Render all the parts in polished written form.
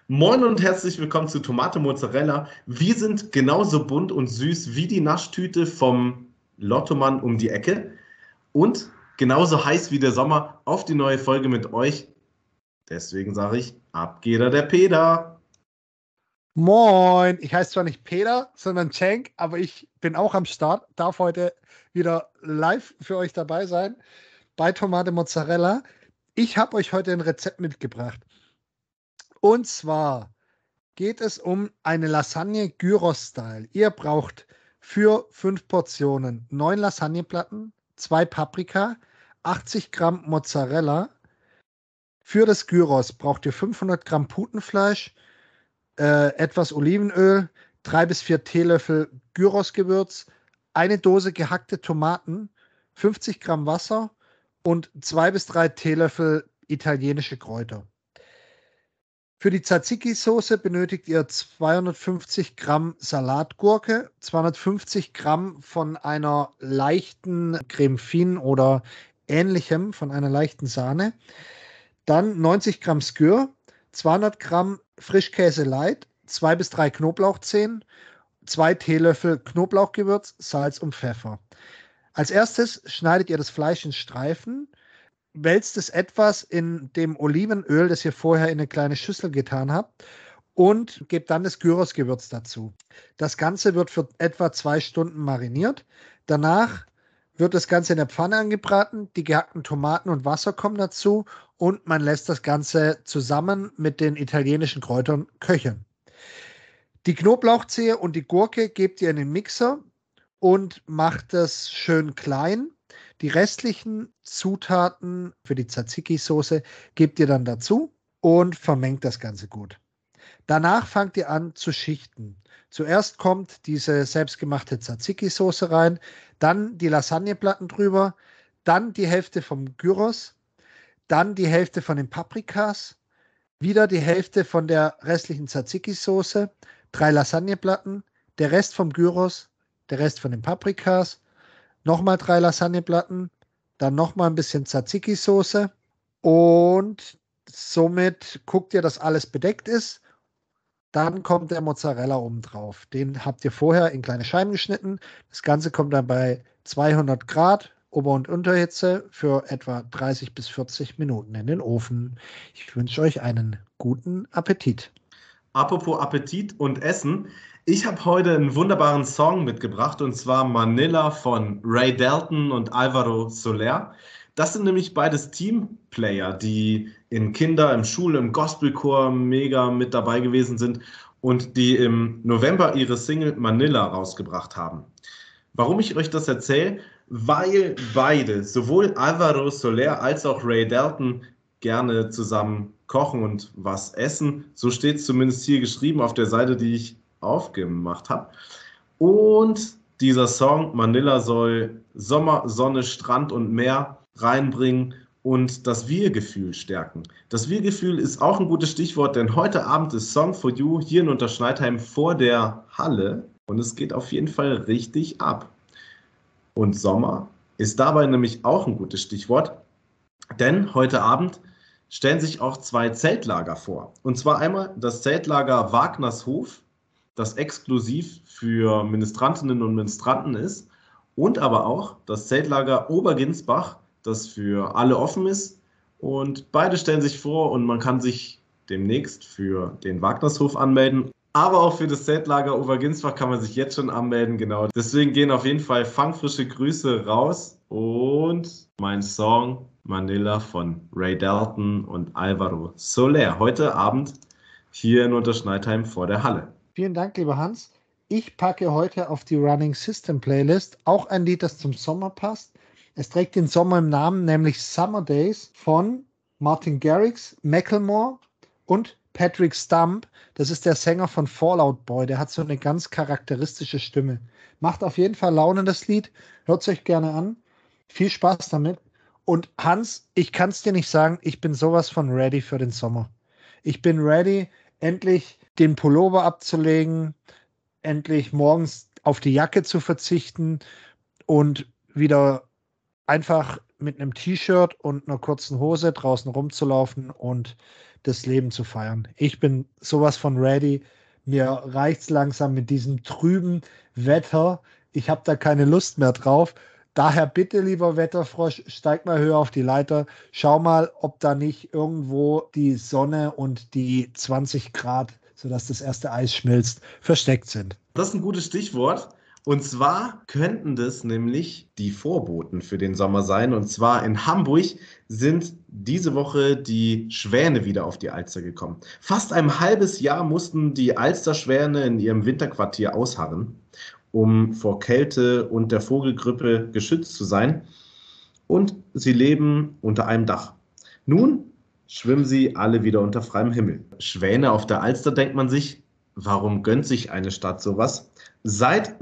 Moin und herzlich willkommen zu Tomate Mozzarella. Wir sind genauso bunt und süß wie die Naschtüte vom Lottomann um die Ecke und genauso heiß wie der Sommer auf die neue Folge mit euch. Deswegen sage ich, ab geht er der Peter. Moin, ich heiße zwar nicht Peter, sondern Cenk, aber ich bin auch am Start, darf heute wieder live für euch dabei sein bei Tomate Mozzarella. Ich habe euch heute ein Rezept mitgebracht. Und zwar geht es um eine Lasagne Gyros-Style. Ihr braucht für 5 Portionen 9 Lasagneplatten, 2 Paprika, 80 Gramm Mozzarella. Für das Gyros braucht ihr 500 Gramm Putenfleisch, etwas Olivenöl, 3 bis 4 Teelöffel Gyrosgewürz, eine Dose gehackte Tomaten, 50 Gramm Wasser und 2 bis 3 Teelöffel italienische Kräuter. Für die Tzatziki-Soße benötigt ihr 250 Gramm Salatgurke, 250 Gramm von einer leichten Creme Fine oder ähnlichem, von einer leichten Sahne. Dann 90 Gramm Skyr, 200 Gramm Frischkäse light, 2 bis 3 Knoblauchzehen, 2 Teelöffel Knoblauchgewürz, Salz und Pfeffer. Als erstes schneidet ihr das Fleisch in Streifen, wälzt es etwas in dem Olivenöl, das ihr vorher in eine kleine Schüssel getan habt, und gebt dann das Gyrosgewürz dazu. Das Ganze wird für etwa 2 Stunden mariniert. Danach wird das Ganze in der Pfanne angebraten, die gehackten Tomaten und Wasser kommen dazu und man lässt das Ganze zusammen mit den italienischen Kräutern köcheln. Die Knoblauchzehe und die Gurke gebt ihr in den Mixer und macht das schön klein. Die restlichen Zutaten für die Tzatziki-Soße gebt ihr dann dazu und vermengt das Ganze gut. Danach fangt ihr an zu schichten. Zuerst kommt diese selbstgemachte Tzatziki-Soße rein, dann die Lasagneplatten drüber, dann die Hälfte vom Gyros, dann die Hälfte von den Paprikas, wieder die Hälfte von der restlichen Tzatziki-Soße, 3 Lasagneplatten, der Rest vom Gyros, der Rest von den Paprikas, nochmal 3 Lasagneplatten, dann nochmal ein bisschen Tzatziki-Soße und somit guckt ihr, dass alles bedeckt ist. Dann kommt der Mozzarella oben drauf. Den habt ihr vorher in kleine Scheiben geschnitten. Das Ganze kommt dann bei 200 Grad Ober- und Unterhitze für etwa 30 bis 40 Minuten in den Ofen. Ich wünsche euch einen guten Appetit. Apropos Appetit und Essen. Ich habe heute einen wunderbaren Song mitgebracht und zwar Manila von Ray Dalton und Alvaro Soler. Das sind nämlich beides Teamplayer, die in im im Gospelchor mega mit dabei gewesen sind und die im November ihre Single Manila rausgebracht haben. Warum ich euch das erzähle? Weil beide, sowohl Alvaro Soler als auch Ray Dalton, gerne zusammen kochen und was essen. So steht es zumindest hier geschrieben auf der Seite, die ich aufgemacht habe. Und dieser Song Manila soll Sommer, Sonne, Strand und Meer reinbringen und das Wir-Gefühl stärken. Das Wir-Gefühl ist auch ein gutes Stichwort, denn heute Abend ist Song for You hier in Unterschneidheim vor der Halle und es geht auf jeden Fall richtig ab. Und Sommer ist dabei nämlich auch ein gutes Stichwort, denn heute Abend stellen sich auch 2 Zeltlager vor. Und zwar einmal das Zeltlager Wagnershof, das exklusiv für Ministrantinnen und Ministranten ist, und aber auch das Zeltlager Oberginsbach, das für alle offen ist. Und beide stellen sich vor und man kann sich demnächst für den Wagnershof anmelden. Aber auch für das Zeltlager Oberginsbach kann man sich jetzt schon anmelden, genau. Deswegen gehen auf jeden Fall fangfrische Grüße raus und mein Song Manila von Ray Dalton und Alvaro Soler. Heute Abend hier in Unterschneidheim vor der Halle. Vielen Dank, lieber Hans. Ich packe heute auf die Running System Playlist auch ein Lied, das zum Sommer passt. Es trägt den Sommer im Namen, nämlich Summer Days von Martin Garrix, Macklemore und Patrick Stump. Das ist der Sänger von Fall Out Boy. Der hat so eine ganz charakteristische Stimme. Macht auf jeden Fall Laune, das Lied. Hört es euch gerne an. Viel Spaß damit. Und Hans, ich kann es dir nicht sagen, ich bin sowas von ready für den Sommer. Ich bin ready, endlich den Pullover abzulegen, endlich morgens auf die Jacke zu verzichten und wieder einfach mit einem T-Shirt und einer kurzen Hose draußen rumzulaufen und das Leben zu feiern. Ich bin sowas von ready. Mir reicht's langsam mit diesem trüben Wetter. Ich habe da keine Lust mehr drauf. Daher bitte, lieber Wetterfrosch, steig mal höher auf die Leiter. Schau mal, ob da nicht irgendwo die Sonne und die 20 Grad, sodass das erste Eis schmilzt, versteckt sind. Das ist ein gutes Stichwort. Und zwar könnten das nämlich die Vorboten für den Sommer sein. Und zwar in Hamburg sind diese Woche die Schwäne wieder auf die Alster gekommen. Fast ein halbes Jahr mussten die Alsterschwäne in ihrem Winterquartier ausharren, um vor Kälte und der Vogelgrippe geschützt zu sein. Und sie leben unter einem Dach. Nun schwimmen sie alle wieder unter freiem Himmel. Schwäne auf der Alster, denkt man sich, warum gönnt sich eine Stadt sowas? Seit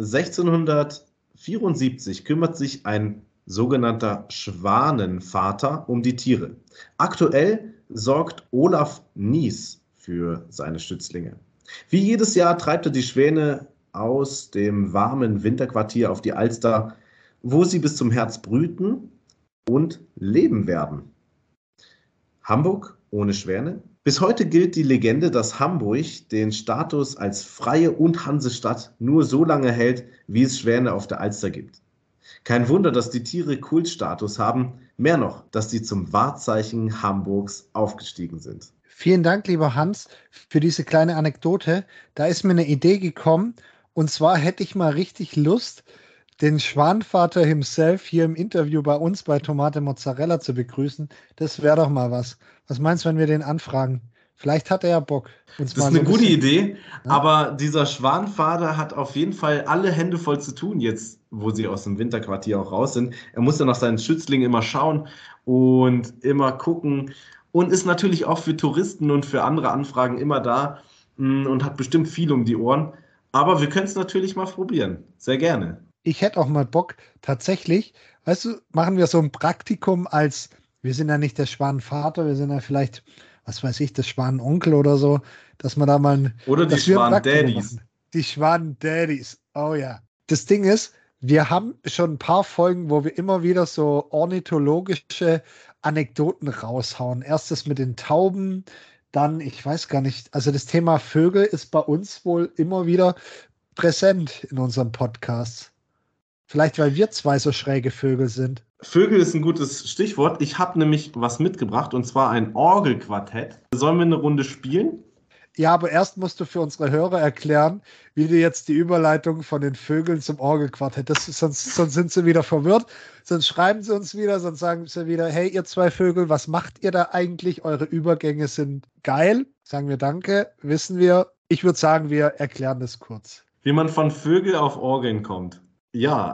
1674 kümmert sich ein sogenannter Schwanenvater um die Tiere. Aktuell sorgt Olaf Nies für seine Schützlinge. Wie jedes Jahr treibt er die Schwäne aus dem warmen Winterquartier auf die Alster, wo sie bis zum Herbst brüten und leben werden. Hamburg ohne Schwäne? Bis heute gilt die Legende, dass Hamburg den Status als freie und Hansestadt nur so lange hält, wie es Schwäne auf der Alster gibt. Kein Wunder, dass die Tiere Kultstatus haben, mehr noch, dass sie zum Wahrzeichen Hamburgs aufgestiegen sind. Vielen Dank, lieber Hans, für diese kleine Anekdote. Da ist mir eine Idee gekommen, und zwar hätte ich mal richtig Lust, den Schwanvater himself hier im Interview bei uns bei Tomate Mozzarella zu begrüßen. Das wäre doch mal was. Was meinst du, wenn wir den anfragen? Vielleicht hat er ja Bock. Das ist eine gute Idee, aber dieser Schwanvater hat auf jeden Fall alle Hände voll zu tun jetzt, wo sie aus dem Winterquartier auch raus sind. Er muss ja nach seinen Schützlingen immer schauen und immer gucken und ist natürlich auch für Touristen und für andere Anfragen immer da und hat bestimmt viel um die Ohren. Aber wir können es natürlich mal probieren. Sehr gerne. Ich hätte auch mal Bock, tatsächlich, weißt du, machen wir so ein Praktikum wir sind ja nicht der Schwanenvater, wir sind ja vielleicht, was weiß ich, das Schwanenonkel oder so, dass man da mal Oder die Schwan-Daddies. Die Schwan-Daddies, oh ja. Das Ding ist, wir haben schon ein paar Folgen, wo wir immer wieder so ornithologische Anekdoten raushauen. Erstes mit den Tauben, dann, ich weiß gar nicht, also das Thema Vögel ist bei uns wohl immer wieder präsent in unserem Podcast. Vielleicht, weil wir zwei so schräge Vögel sind. Vögel ist ein gutes Stichwort. Ich habe nämlich was mitgebracht, und zwar ein Orgelquartett. Sollen wir eine Runde spielen? Ja, aber erst musst du für unsere Hörer erklären, wie du jetzt die Überleitung von den Vögeln zum Orgelquartett, sonst sind sie wieder verwirrt, sonst schreiben sie uns wieder, sonst sagen sie wieder, hey, ihr zwei Vögel, was macht ihr da eigentlich? Eure Übergänge sind geil. Sagen wir danke, wissen wir. Ich würde sagen, wir erklären das kurz. Wie man von Vögel auf Orgeln kommt. Ja,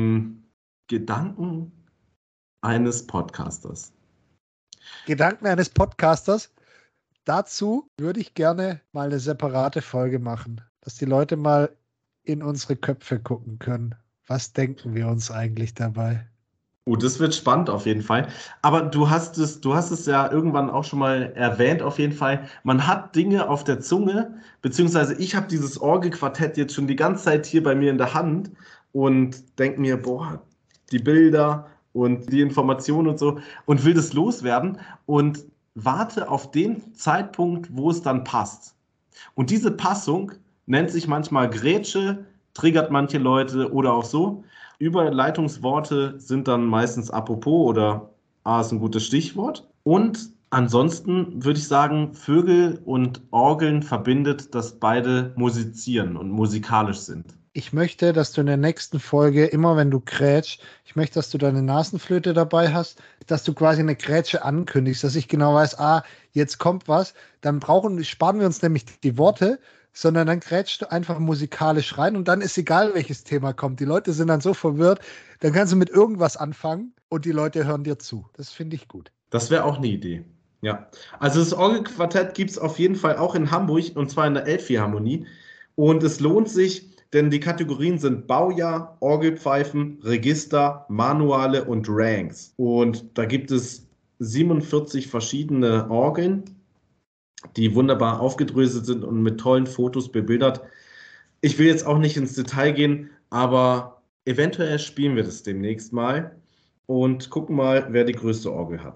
Gedanken eines Podcasters. Gedanken eines Podcasters. Dazu würde ich gerne mal eine separate Folge machen, dass die Leute mal in unsere Köpfe gucken können. Was denken wir uns eigentlich dabei? Das wird spannend auf jeden Fall. Aber du hast es ja irgendwann auch schon mal erwähnt, auf jeden Fall. Man hat Dinge auf der Zunge, beziehungsweise ich habe dieses Orgelquartett jetzt schon die ganze Zeit hier bei mir in der Hand und denke mir, boah, die Bilder und die Informationen und so und will das loswerden und warte auf den Zeitpunkt, wo es dann passt. Und diese Passung nennt sich manchmal Grätsche, triggert manche Leute oder auch so. Überleitungsworte sind dann meistens apropos oder ist ein gutes Stichwort. Und ansonsten würde ich sagen, Vögel und Orgeln verbindet, dass beide musizieren und musikalisch sind. Ich möchte, dass du in der nächsten Folge, immer wenn du grätschst, ich möchte, dass du deine Nasenflöte dabei hast, dass du quasi eine Grätsche ankündigst, dass ich genau weiß, jetzt kommt was. Dann sparen wir uns nämlich die Worte, sondern dann grätschst du einfach musikalisch rein und dann ist egal, welches Thema kommt. Die Leute sind dann so verwirrt, dann kannst du mit irgendwas anfangen und die Leute hören dir zu. Das finde ich gut. Das wäre auch eine Idee. Ja, also das Orgelquartett gibt es auf jeden Fall auch in Hamburg und zwar in der Elbphilharmonie. Und es lohnt sich, denn die Kategorien sind Baujahr, Orgelpfeifen, Register, Manuale und Ranks. Und da gibt es 47 verschiedene Orgeln, die wunderbar aufgedröselt sind und mit tollen Fotos bebildert. Ich will jetzt auch nicht ins Detail gehen, aber eventuell spielen wir das demnächst mal und gucken mal, wer die größte Orgel hat.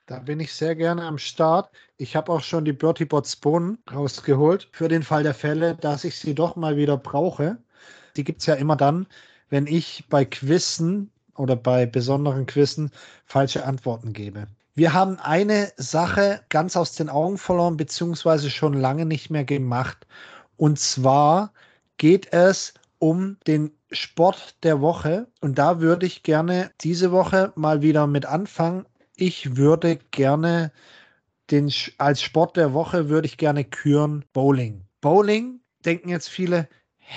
Da bin ich sehr gerne am Start. Ich habe auch schon die Bertie Bott's Bohnen rausgeholt, für den Fall der Fälle, dass ich sie doch mal wieder brauche. Die gibt es ja immer dann, wenn ich bei Quizzen oder bei besonderen Quizzen falsche Antworten gebe. Wir haben eine Sache ganz aus den Augen verloren, beziehungsweise schon lange nicht mehr gemacht. Und zwar geht es um den Sport der Woche. Und da würde ich gerne diese Woche mal wieder mit anfangen. Ich würde gerne als Sport der Woche würde ich gerne küren Bowling. Bowling, denken jetzt viele,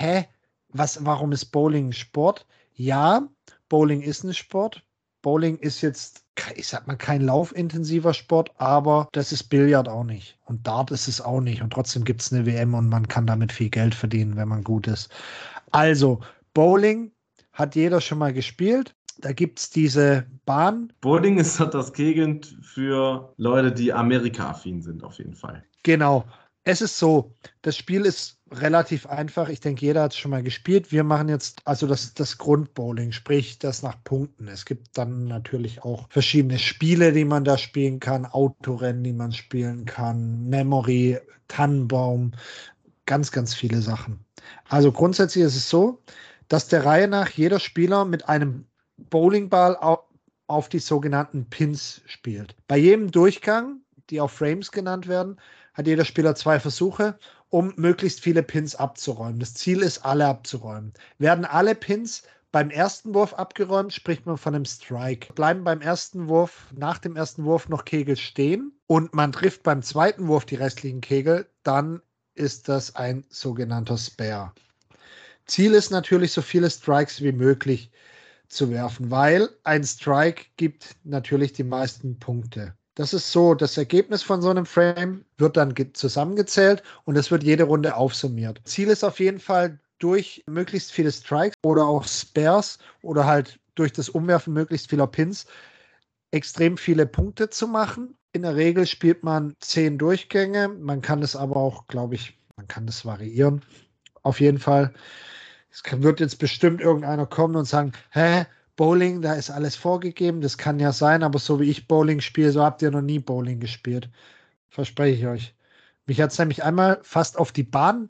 warum ist Bowling ein Sport? Ja, Bowling ist ein Sport. Bowling ist jetzt, ich sag mal, kein laufintensiver Sport, aber das ist Billard auch nicht. Und Dart ist es auch nicht. Und trotzdem gibt es eine WM und man kann damit viel Geld verdienen, wenn man gut ist. Also, Bowling hat jeder schon mal gespielt. Da gibt es diese Bahn. Bowling ist halt das Gegend für Leute, die Amerika-affin sind, auf jeden Fall. Genau. Es ist so, das Spiel ist relativ einfach. Ich denke, jeder hat es schon mal gespielt. Wir machen jetzt also das Grundbowling, sprich das nach Punkten. Es gibt dann natürlich auch verschiedene Spiele, die man da spielen kann, Autorennen, die man spielen kann, Memory, Tannenbaum, ganz, ganz viele Sachen. Also grundsätzlich ist es so, dass der Reihe nach jeder Spieler mit einem Bowlingball auf die sogenannten Pins spielt. Bei jedem Durchgang, die auch Frames genannt werden, hat jeder Spieler 2 Versuche, um möglichst viele Pins abzuräumen. Das Ziel ist, alle abzuräumen. Werden alle Pins beim ersten Wurf abgeräumt, spricht man von einem Strike. Bleiben beim ersten Wurf, nach dem ersten Wurf noch Kegel stehen und man trifft beim zweiten Wurf die restlichen Kegel, dann ist das ein sogenannter Spare. Ziel ist natürlich, so viele Strikes wie möglich zu werfen, weil ein Strike gibt natürlich die meisten Punkte. Das ist so, das Ergebnis von so einem Frame wird dann zusammengezählt und es wird jede Runde aufsummiert. Ziel ist auf jeden Fall, durch möglichst viele Strikes oder auch Spares oder halt durch das Umwerfen möglichst vieler Pins extrem viele Punkte zu machen. In der Regel spielt man 10 Durchgänge. Man kann es aber auch, glaube ich, man kann das variieren. Auf jeden Fall. Es wird jetzt bestimmt irgendeiner kommen und sagen, Bowling, da ist alles vorgegeben. Das kann ja sein, aber so wie ich Bowling spiele, so habt ihr noch nie Bowling gespielt. Verspreche ich euch. Mich hat es nämlich einmal fast auf die Bahn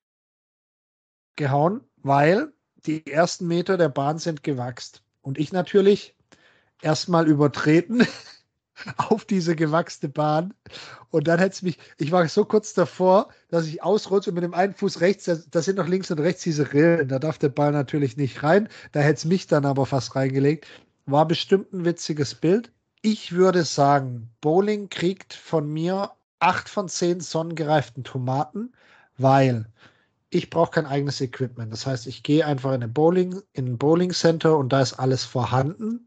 gehauen, weil die ersten Meter der Bahn sind gewachst. Und ich natürlich erstmal übertreten auf diese gewachste Bahn. Und dann hätte es mich, ich war so kurz davor, dass ich ausrutsche und mit dem einen Fuß rechts, da sind noch links und rechts diese Rillen, da darf der Ball natürlich nicht rein. Da hätte es mich dann aber fast reingelegt. War bestimmt ein witziges Bild. Ich würde sagen, Bowling kriegt von mir 8 von 10 sonnengereiften Tomaten, weil ich brauche kein eigenes Equipment. Das heißt, ich gehe einfach in ein Bowling Center und da ist alles vorhanden.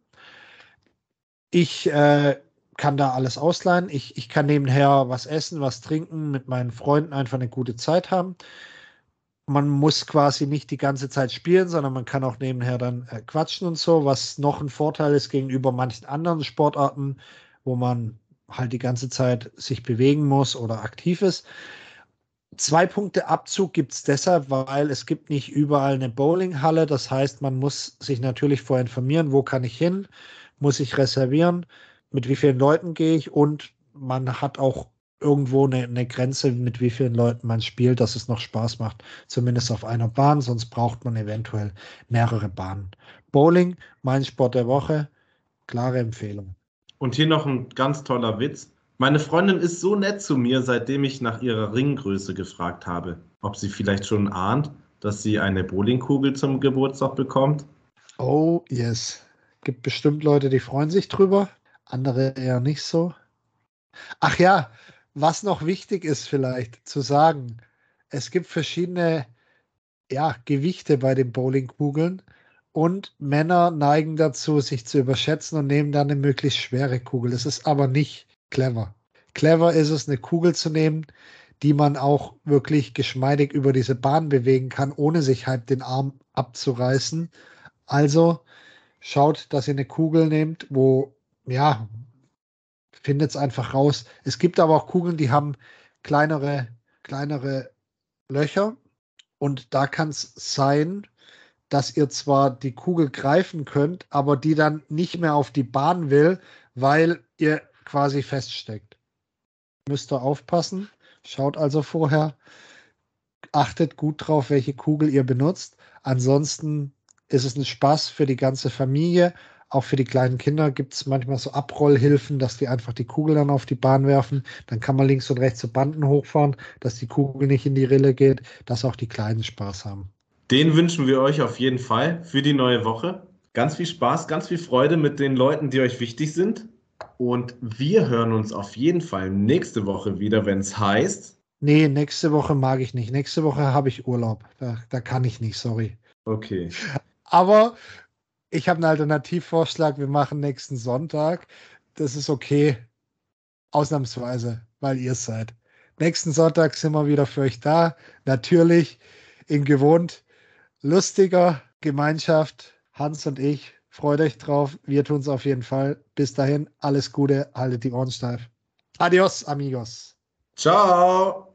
Ich kann da alles ausleihen. Ich kann nebenher was essen, was trinken, mit meinen Freunden einfach eine gute Zeit haben. Man muss quasi nicht die ganze Zeit spielen, sondern man kann auch nebenher dann quatschen und so, was noch ein Vorteil ist gegenüber manchen anderen Sportarten, wo man halt die ganze Zeit sich bewegen muss oder aktiv ist. 2 Punkte Abzug gibt es deshalb, weil es gibt nicht überall eine Bowlinghalle. Das heißt, man muss sich natürlich vorher informieren, wo kann ich hin, muss ich reservieren, mit wie vielen Leuten gehe ich und man hat auch irgendwo eine Grenze, mit wie vielen Leuten man spielt, dass es noch Spaß macht, zumindest auf einer Bahn, sonst braucht man eventuell mehrere Bahnen. Bowling, mein Sport der Woche, klare Empfehlung. Und hier noch ein ganz toller Witz. Meine Freundin ist so nett zu mir, seitdem ich nach ihrer Ringgröße gefragt habe, ob sie vielleicht schon ahnt, dass sie eine Bowlingkugel zum Geburtstag bekommt. Oh, yes. Gibt bestimmt Leute, die freuen sich drüber, andere eher nicht so. Ach ja, was noch wichtig ist vielleicht zu sagen, es gibt verschiedene, ja, Gewichte bei den Bowlingkugeln und Männer neigen dazu, sich zu überschätzen und nehmen dann eine möglichst schwere Kugel. Es ist aber nicht clever. Clever ist es, eine Kugel zu nehmen, die man auch wirklich geschmeidig über diese Bahn bewegen kann, ohne sich halt den Arm abzureißen. Also schaut, dass ihr eine Kugel nehmt, wo, ja, findet es einfach raus. Es gibt aber auch Kugeln, die haben kleinere Löcher und da kann es sein, dass ihr zwar die Kugel greifen könnt, aber die dann nicht mehr auf die Bahn will, weil ihr quasi feststeckt. Müsst ihr aufpassen. Schaut also vorher. Achtet gut drauf, welche Kugel ihr benutzt. Ansonsten ist es ein Spaß für die ganze Familie. Auch für die kleinen Kinder gibt es manchmal so Abrollhilfen, dass die einfach die Kugel dann auf die Bahn werfen. Dann kann man links und rechts so Banden hochfahren, dass die Kugel nicht in die Rille geht, dass auch die Kleinen Spaß haben. Den wünschen wir euch auf jeden Fall für die neue Woche. Ganz viel Spaß, ganz viel Freude mit den Leuten, die euch wichtig sind. Und wir hören uns auf jeden Fall nächste Woche wieder, wenn es heißt. Nee, nächste Woche mag ich nicht. Nächste Woche habe ich Urlaub. Da kann ich nicht, sorry. Okay. Aber ich habe einen Alternativvorschlag. Wir machen nächsten Sonntag. Das ist okay. Ausnahmsweise, weil ihr es seid. Nächsten Sonntag sind wir wieder für euch da. Natürlich in gewohnt lustiger Gemeinschaft. Hans und ich. Freut euch drauf. Wir tun es auf jeden Fall. Bis dahin, alles Gute. Haltet die Ohren steif. Adios, amigos. Ciao.